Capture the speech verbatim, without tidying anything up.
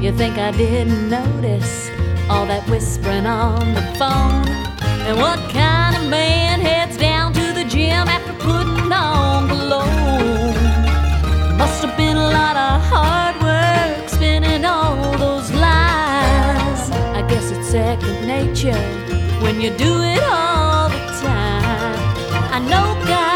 You think I didn't notice all that whispering on the phone? And what kind of man heads down to the gym after putting on cologne? Must have been a lot of hard work spinning all those lies. I guess it's second nature when you do it all the time. I know God